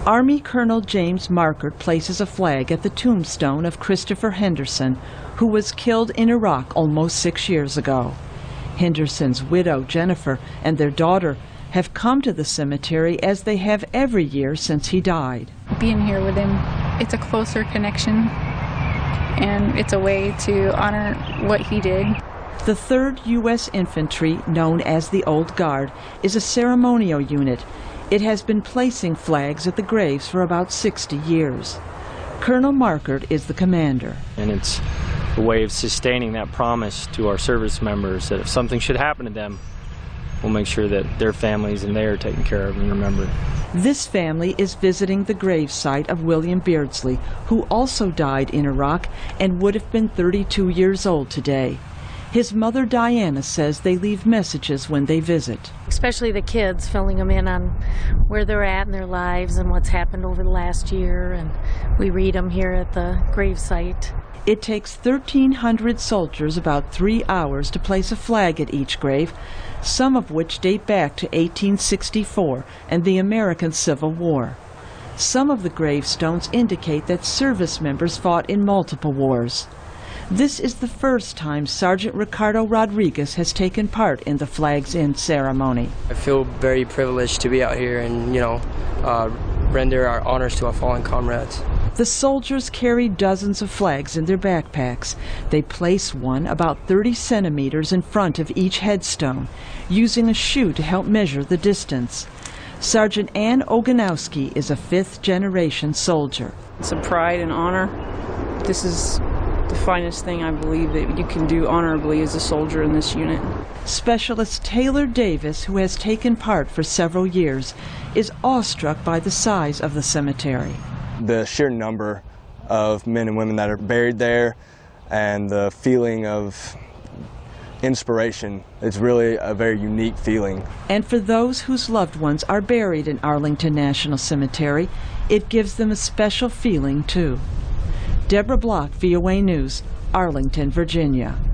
Army Colonel James Markert places a flag at the tombstone of Christopher Henderson, who was killed in Iraq almost 6 years ago. Henderson's widow, Jennifer, and their daughter have come to the cemetery as they have every year since he died. Being here with him, it's a closer connection, and it's a way to honor what he did. The 3rd U.S. Infantry, known as the Old Guard, is a ceremonial unit. It has been placing flags at the graves for about 60 years. Colonel Markert is the commander. And it's a way of sustaining that promise to our service members that if something should happen to them, we'll make sure that their families and they are taken care of and remembered. This family is visiting the gravesite of William Beardsley, who also died in Iraq and would have been 32 years old today. His mother, Diana, says they leave messages when they visit. Especially the kids, filling them in on where they're at in their lives and what's happened over the last year, and we read them here at the gravesite. It takes 1,300 soldiers about 3 hours to place a flag at each grave, some of which date back to 1864 and the American Civil War. Some of the gravestones indicate that service members fought in multiple wars. This is the first time Sergeant Ricardo Rodriguez has taken part in the Flags In ceremony. I feel very privileged to be out here and, render our honors to our fallen comrades. The soldiers carry dozens of flags in their backpacks. They place one about 30 centimeters in front of each headstone, using a shoe to help measure the distance. Sergeant Ann Oganowski is a 5th-generation soldier. It's a pride and honor. This is the finest thing I believe that you can do honorably as a soldier in this unit. Specialist Taylor Davis, who has taken part for several years, is awestruck by the size of the cemetery. The sheer number of men and women that are buried there and the feeling of inspiration, it's really a very unique feeling. And for those whose loved ones are buried in Arlington National Cemetery, it gives them a special feeling too. Deborah Block, VOA News, Arlington, Virginia.